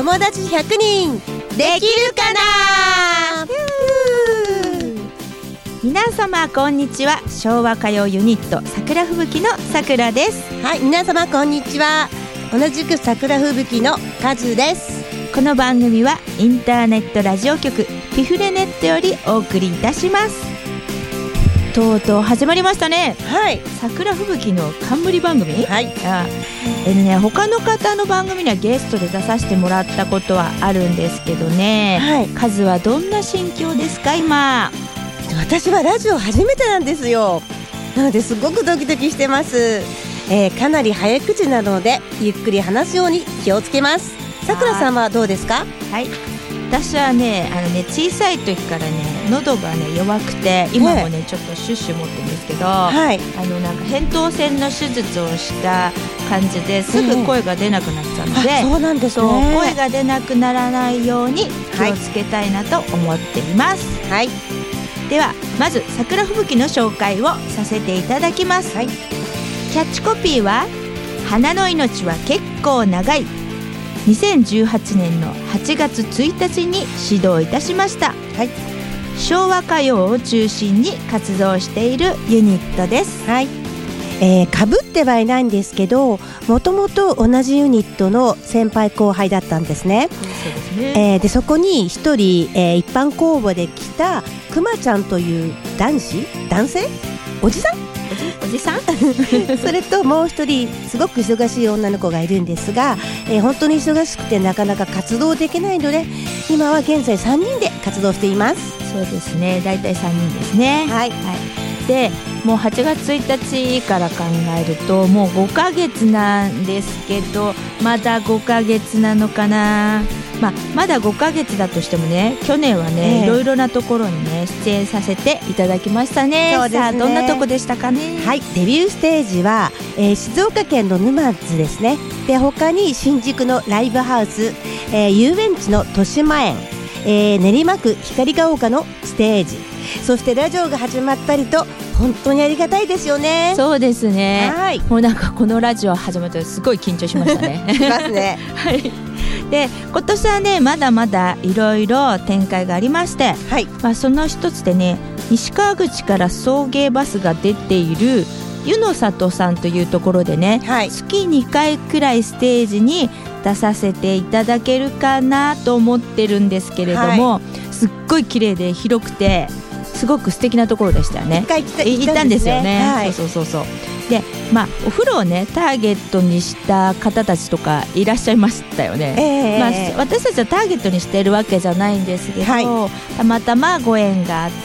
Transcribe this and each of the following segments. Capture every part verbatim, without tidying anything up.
友達ひゃくにんできるかな。 皆様こんにちは。昭和歌謡ユニット桜吹雪のさくらです。 はい、皆様こんにちは。同じく桜吹雪のカズです。 この番組はインターネットラジオ局ピフレネットよりお送りいたします。とうとう始まりましたね。 はい、 桜吹雪の冠番組。 はい、 あえね、他の方の番組にはゲストで出させてもらったことはあるんですけどね、 はい、 カズはどんな心境ですか今。 私はラジオ初めてなんですよ。なのですごくドキドキしてます。えー、かなり早口なのでゆっくり話すように気をつけます。さくらさんはどうですか？ はい、私はね、あのね小さい時からね喉がね弱くて、今もねちょっとシュッシュ持ってるんですけど、はい、あのなんか扁桃腺の手術をした感じですぐ声が出なくなっちゃうので、 えー、そうなんですね。 そう声が出なくならないように気をつけたいなと思っています。 はい、 ではまず桜吹雪の紹介をさせていただきます。はい、キャッチコピーは花の命は結構長い。にせんじゅうはちねんのはちがつついたちに始動いたしました。はい、昭和歌謡を中心に活動しているユニットです。 はい、えー、かぶってはいないんですけど、もともと同じユニットの先輩後輩だったんですね。 そうですね。 えー、でそこに一人、えー、一般公募で来たくまちゃんという男子男性おじさんおじさんそれともう一人すごく忙しい女の子がいるんですが、えー、本当に忙しくてなかなか活動できないので、今は現在さんにんで活動しています。 そうですね、だいたいさんにんですね。はい、はい、でもうはちがつついたちから考えるともうごかげつなんですけど、まだごかげつなのかな。まあ、まだごかげつだとしてもね、去年はね、えー、いろいろなところにね出演させていただきましたね。 そうですね。 さあどんなとこでしたかね。 はい、デビューステージは、えー、静岡県の沼津ですね。で他に新宿のライブハウス、えー、遊園地の豊島園、えー、練馬区光が丘のステージ、そしてラジオが始まったりと本当にありがたいですよね。 そうですね。はい、もうなんかこのラジオ始まったらすごい緊張しましたね。 しますね。 はい。で今年はねまだまだいろいろ展開がありまして、はい、まあ、その一つでね西川口から送迎バスが出ている湯の里さんというところでね、はい、月にかいくらいステージに出させていただけるかなと思ってるんですけれども、はい、すっごい綺麗で広くてすごく素敵なところでしたよね。 一回行った、 行ったんですよね。 はい、 そうそうそうそう。で、まあ、お風呂をねターゲットにした方たちとかいらっしゃいましたよね。えーまあ、私たちはターゲットにしているわけじゃないんですけど、はい、たまたまご縁があって、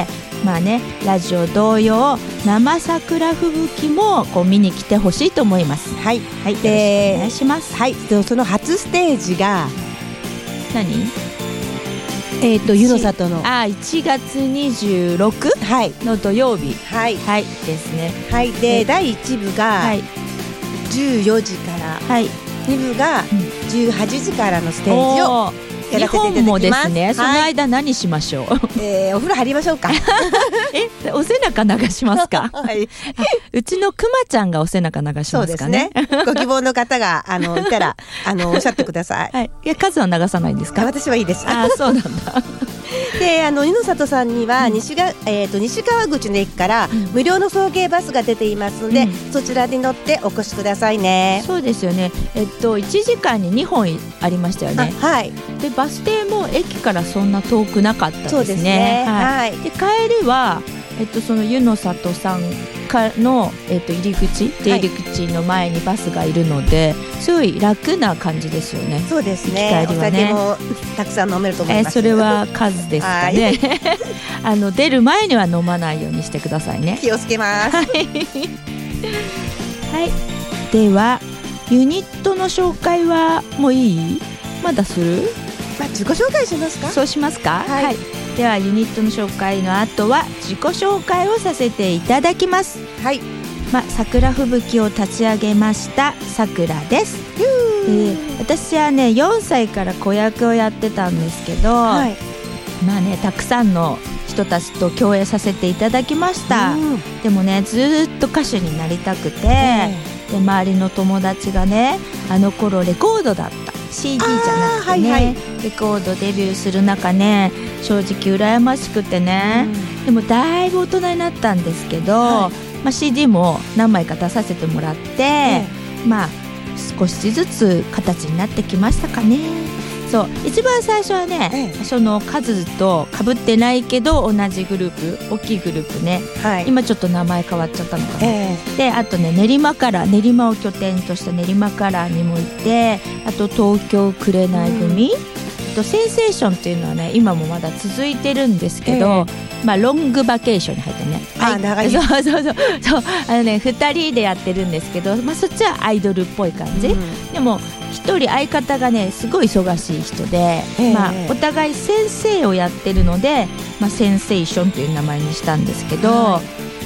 まあね、ラジオ同様生桜吹雪もこう見に来てほしいと思います。はい、はい、よろしくお願いします。 はい、その初ステージが何？ えー、と湯の里のあいちがつにじゅうろくの土曜日、はいはい、ですね。はい、 でだいいちぶがじゅうよじから、はい、にぶがじゅうはちじからのステージをやらせていただきます。 にほんもですね。その間何しましょう。 えー、お風呂入りましょうか。 え、お背中流しますか。 はい、 うちのくまちゃんがお背中流しますかね。 そうですね。ご希望の方があのいたらあのおっしゃってください。 はい、いや数は流さないんですか。 私はいいです。 あ、そうなんだ。 であの湯の里さんには西が、えー、と西川口の駅から無料の送迎バスが出ていますので、うん、そちらに乗ってお越しくださいね。 そうですよね。えっといちじかんににほんありましたよね。はい。でバス停も駅からそんな遠くなかったですね。 そうですね。 はい。で帰りはえっとその湯の里さんかの、えっと、入り口出入り口の前にバスがいるので、はい、すごい楽な感じですよね。 そうですね。お酒もたくさん飲めると思います。 えー、それは数ですかね。あの出る前には飲まないようにしてくださいね。 気をつけます。はい、 はい、ではユニットの紹介はもういい？まだする？ まあ、自己紹介しますか。 そうしますか。はい、はい、ではユニットの紹介の後は自己紹介をさせていただきます。はい、まあ、桜吹雪を立ち上げましたさくらです。えー、私はねよんさいから子役をやってたんですけど、はい、まあねたくさんの人たちと共演させていただきました。でもねずっと歌手になりたくて、で周りの友達がねあの頃レコードだったシーディー じゃなくてね、はいはい、レコードデビューする中ね、正直羨ましくてね、うん、でもだいぶ大人になったんですけど、はい、まあ、シーディー も何枚か出させてもらって、ええ、まあ少しずつ形になってきましたかね。そう、一番最初はね、ええ、その数と被ってないけど同じグループ、大きいグループね、はい、今ちょっと名前変わっちゃったのかな、ええ、であとね練馬から練馬を拠点とした練馬カラーにもいて、あと東京紅組、うん、あとセンセーションっていうのはね今もまだ続いてるんですけど、ええ、まあ、ロングバケーションに入ってね、 あ、長い、 そうそうそうそう、あのねふたりでやってるんですけど、まあ、そっちはアイドルっぽい感じ、うん、でも一人相方がねすごい忙しい人で、えーまあ、お互い先生をやってるので、まあ、センセーションという名前にしたんですけど、はい、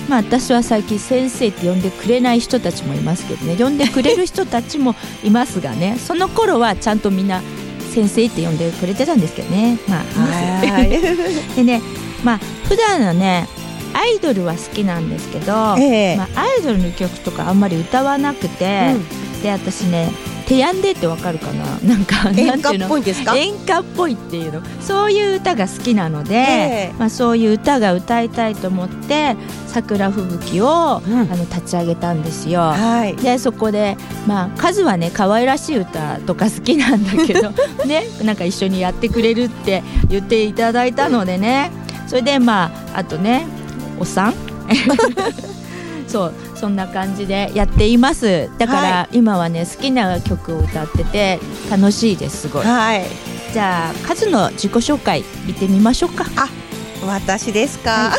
まあ、私は最近先生って呼んでくれない人たちもいますけどね、呼んでくれる人たちもいますがねその頃はちゃんとみんな先生って呼んでくれてたんですけどね、まあ、はいでね、まあ普段はねアイドルは好きなんですけど、えーまあ、アイドルの曲とかあんまり歌わなくて、うん、で私ねテヤンデってわかるかな、なんか演歌っぽいんですか？ 演歌っぽいっていうの、そういう歌が好きなので、えーまあ、そういう歌が歌いたいと思って桜吹雪を、うん、あの立ち上げたんですよ、はい、でそこで、まあ、数はね可愛らしい歌とか好きなんだけどね、なんか一緒にやってくれるって言っていただいたのでね、それでまああとねおっさんそう、そんな感じでやっています。だから、はい、今はね好きな曲を歌ってて楽しいです、すごい、はい、じゃあカズの自己紹介見てみましょうか。 あ、私ですか、はい、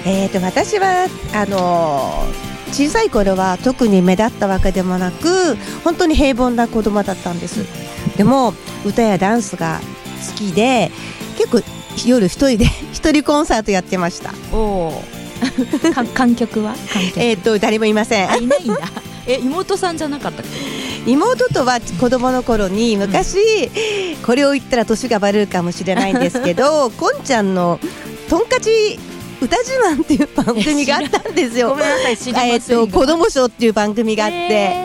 えーと私はあのー、小さい頃は特に目立ったわけでもなく本当に平凡な子供だったんです。でも歌やダンスが好きで結構夜一人で一人コンサートやってました。おー観客は観客えーと誰もいません。 あ、いないんだえ、妹さんじゃなかったっけ？ 妹とは子供の頃に昔、うん、これを言ったら年がバレるかもしれないんですけどこんちゃんのとんかち歌自慢っていう番組があったんですよ。 ごめんなさい、知りませんが、えー、と子供賞っていう番組があって、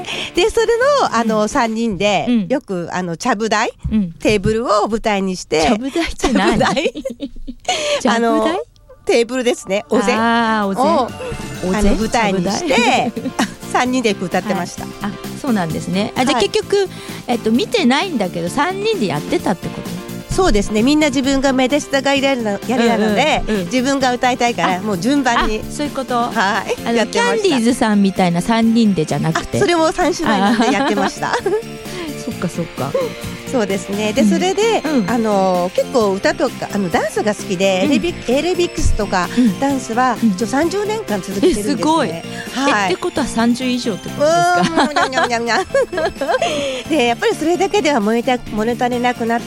でそれの、あの、うん、さんにんで、うん、よくあのちゃぶ台、うん、テーブルを舞台にしてちゃぶ台って何？ちゃぶ台あのテーブルですね、お膳をあおの舞台にしてさんにんで歌ってました、はい、 あ、そうなんですね。あ、じゃあ結局、はい、えっと、見てないんだけどさんにんでやってたってこと？ そうですね、みんな自分が目立ちたがりなので、うんうんうん、自分が歌いたいからもう順番に。 そういうこと、 はい、 あのキャンディーズさんみたいなさんにんでじゃなくて、 それもさん姉妹なんでやってましたそっかそっかそうですね。でそれで、うん、あの結構歌とかあのダンスが好きで、うん、エレビエレビックスとか、うん、ダンスは一応さんじゅうねんかん続けてるんですね。 すごい、はい、ってことはさんじゅう以上ってことですか？ にゃにゃにゃにゃでやっぱりそれだけでは物足りなくなって、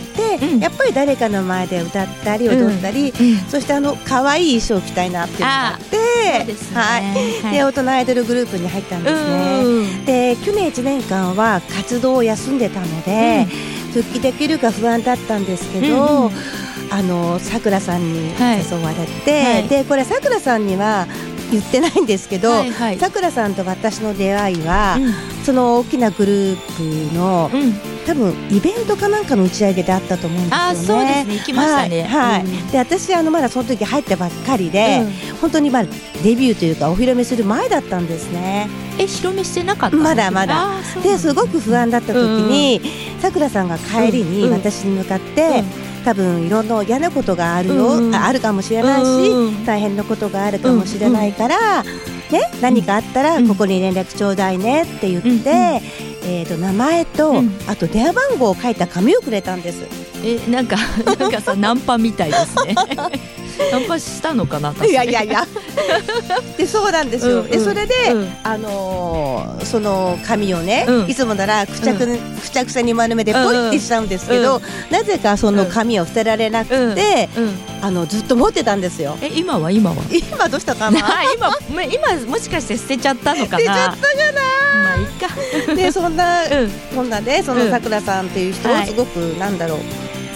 うん、やっぱり誰かの前で歌ったり踊ったり、うんうん、そしてあの可愛い衣装を着たいなっていうのがあって、そうですね、はいはい、で大人アイドルグループに入ったんですね。で去年いちねんかんは活動を休んでたので、うん、復帰できるか不安だったんですけど、うんうん、あのさくらさんに誘われて、はい、でこれさくらさんには言ってないんですけど、さくらさんと私の出会いは、うん、その大きなグループの、うん、多分イベントかなんかの打ち上げであったと思うんですよね。 あ、そうですね、行きましたね、 はいはい、うん、で私あのまだその時入ったばっかりで、うん、本当にまあデビューというかお披露目する前だったんですね。 え、披露目してなかったの？ まだまだですごく不安だった時にさくらさんが帰りに私に向かって、うんうん、多分いろんな嫌なことがあるよ、うん、あるかもしれないし、うん、大変なことがあるかもしれないから、うんね、何かあったらここに連絡ちょうだいねって言って、うん、えー、と名前と、うん、あと電話番号を書いた紙をくれたんです。 え、なんかなんかさナンパみたいですねナンパしたのかな。 いやいやいやでそうなんですよ、うんうん、でそれで、うん、あのー、その紙をね、うん、いつもならくちゃく、うん、くちゃくちゃに丸めでポイってしちゃうんですけど、うん、なぜかその紙を捨てられなくて、うんうん、あのずっと持ってたんですよ。 え、今は今は今どうしたかな今, 今もしかして捨てちゃったのかな。捨てちゃったかな。 まあいいかでそんな、うん、そんなね、そのさくらさんっていう人をすごく、はい、なんだろう、好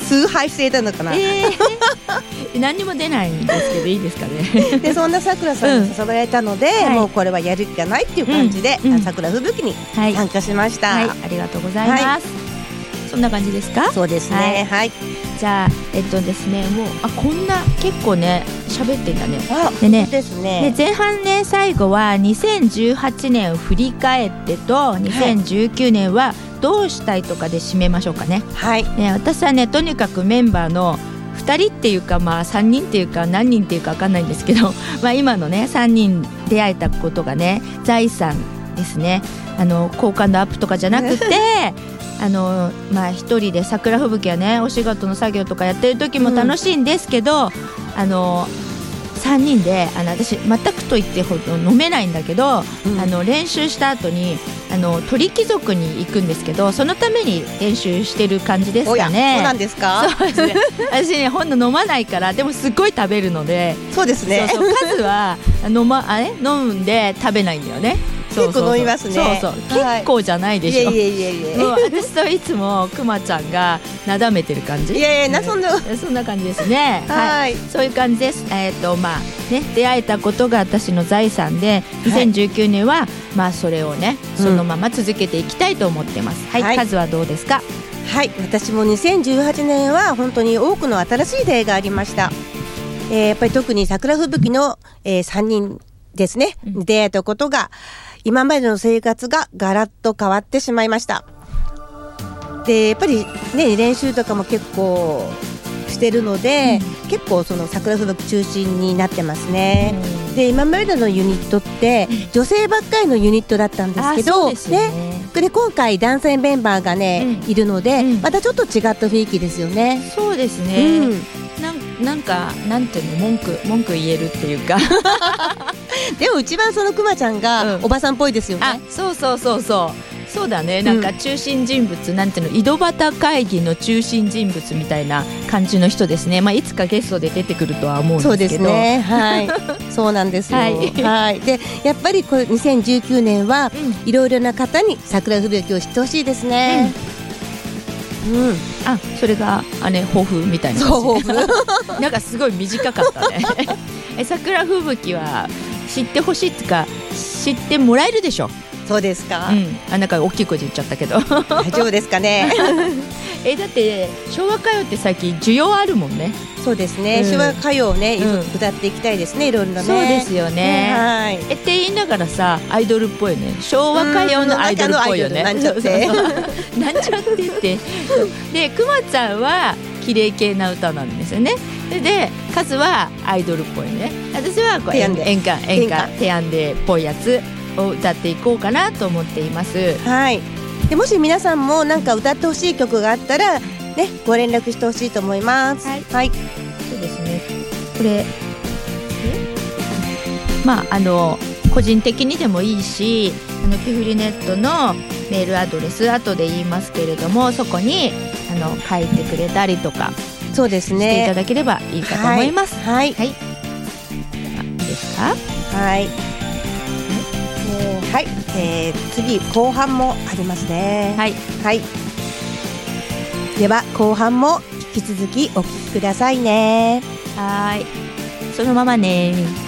崇拝していたのかな、 えー、何にも出ないんですけどいいですかねでそんなさくらさんに誘われたので、うん、もうこれはやる気がないっていう感じで、うん、さくら吹雪に参加しました、 はいはい、ありがとうございます、はい、そんな感じですか。 そうですね、はい、はい、 じゃあえっとですねもうあこんな結構ね喋ってんだね。 あでねですね。 で前半ね最後はにせんじゅうはちねんを振り返ってとにせんじゅうきゅうねんはどうしたいとかで締めましょうかね。 はい、 ね私はねとにかくメンバーのふたりっていうかまあさんにんっていうか何人っていうか分かんないんですけどまあ今のねさんにん出会えたことがね財産ですね。あの好感度アップとかじゃなくてあのまあ一人で桜吹雪はねお仕事の作業とかやってる時も楽しいんですけど、うん、あのさんにんであの私全くと言ってほど飲めないんだけど、うん、あの練習した後にあの鳥貴族に行くんですけどそのために練習してる感じですかね。 そうなんですか。 そうですね私ねほんの飲まないからでもすっごい食べるのでそうですねそうそう数は飲,、ま、あれ飲んで食べないんだよね。 結構飲みますね。 そうそう、はい、結構じゃないでしょ。 いやいやいやいやもう私といつもくまちゃんがなだめてる感じ。 いやいやなそんなそんな感じですね。 はい、 はい、そういう感じです。えっ、ー、とまあね出会えたことが私の財産でにせんじゅうきゅうねんは、はい、まあそれをねそのまま続けていきたいと思ってます。うん、はい、はい、数はどうですか。 はい、私もにせんじゅうはちねんは本当に多くの新しい出会いがありました。えー、やっぱり特に桜吹雪の、えー、さんにんですね、うん、出会えたことが今までの生活がガラッと変わってしまいました。でやっぱりね練習とかも結構してるので、うん、結構その桜吹雪中心になってますね。うん、で今までのユニットって女性ばっかりのユニットだったんですけど、ね、で今回男性メンバーがね、うん、いるので、うん、またちょっと違った雰囲気ですよね。 そうですね、うんなんなんかなんていうの文句文句言えるっていうかでも一番そのくまちゃんがおばさんっぽいですよね。 あそうそうそうそうそうだね。なんか中心人物、うん、なんていうの井戸端会議の中心人物みたいな感じの人ですね。まあいつかゲストで出てくるとは思うんですけど。そうですね。はい。そうなんですよ。はい。はい、でやっぱりこれにせんじゅうきゅうねんはいろいろな方に桜吹雪を知ってほしいですね。うんうん、 あそれがあれ抱負みたいな抱負なんかすごい短かったねえ桜吹雪は知ってほしいっていうか知ってもらえるでしょ。 そうですか、 うん、あなんか大きい声で言っちゃったけど大丈夫ですかねえだって昭和歌謡って最近需要あるもんね。 そうですね、うん、昭和歌謡をね、うん、歌っていきたいですねいろいろね。 そうですよね、うん、はいえって言いながらさアイドルっぽいね昭和歌謡のアイドルっぽいよね。 なんちゃってなんちゃってってでくまちゃんは綺麗系な歌なんですよね。ででカズはアイドルっぽいね。私はこう演歌演歌テアンデっぽいやつを歌っていこうかなと思っています。 はい。でもし皆さんもなんか歌ってほしい曲があったらねご連絡してほしいと思います。はい。はい、 そうですね。これまああの個人的にでもいいし、あのピフリネットのメールアドレス後で言いますけれども、そこにあの書いてくれたりとか、そうですね。していただければいいかと思います。 はい。はい。はい、 いいですか？ はい。えー、はい、えー、次後半もありますね。 はい、 はい、では後半も引き続きお聞きくださいね。 はいそのままね。